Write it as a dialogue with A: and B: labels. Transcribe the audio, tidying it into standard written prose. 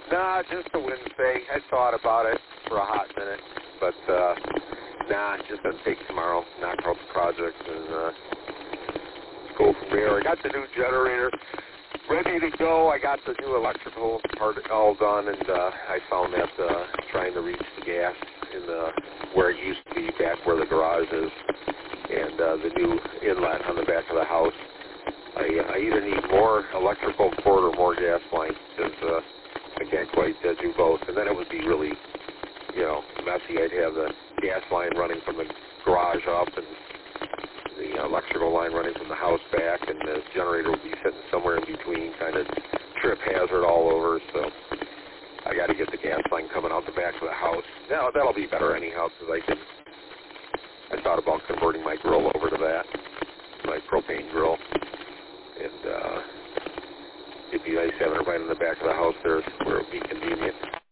A: Nah, just a wind thing. I thought about it for a hot minute, but nah, just gonna take tomorrow, knock out the project, and go from there. I got the new generator ready to go. I got the new electrical part all done, and I found that trying to reach the gas in the where it used to be back where the garage is, and the new inlet on the back of the house. I either need more electrical cord or more gas line, because I can't quite do both. And then it would be really, messy. I'd have the gas line running from the garage up and the electrical line running from the house back, and the generator would be sitting somewhere in between, kind of trip hazard all over. So I got to get the gas line coming out the back of the house. Now that'll be better anyhow, because I thought about converting my grill over to that, my propane grill, and it'd be nice having it right in the back of the house there where it would be convenient.